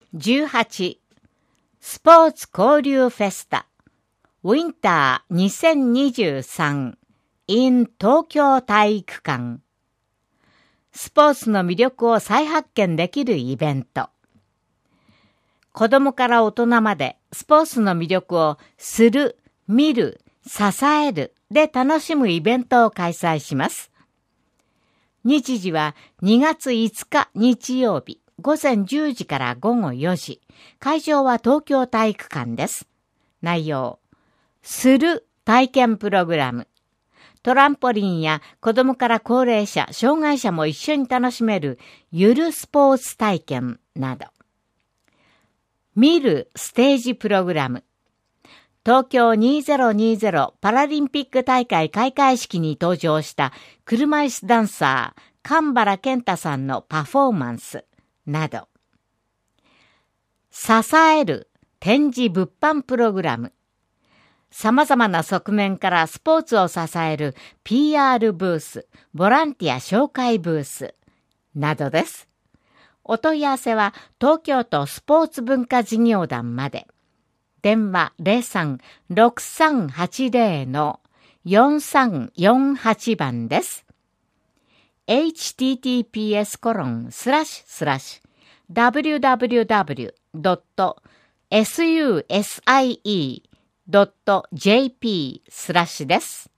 18スポーツ交流フェスタウィンター2023 in 東京体育館。スポーツの魅力を再発見できるイベント。子供から大人までスポーツの魅力をする、見る、支えるで楽しむイベントを開催します。日時は2月5日日曜日午前10時から午後4時。会場は東京体育館です。内容。する体験プログラム。トランポリンや子供から高齢者、障害者も一緒に楽しめるゆるスポーツ体験など。見るステージプログラム。東京2020パラリンピック大会開会式に登場した車椅子ダンサー、神原健太さんのパフォーマンスなど。支える展示物販プログラム。様々な側面からスポーツを支える PR ブース、ボランティア紹介ブースなどです。お問い合わせは東京都スポーツ文化事業団まで。電話 03-6380-4348 番です。https://www.susie.jp/ です。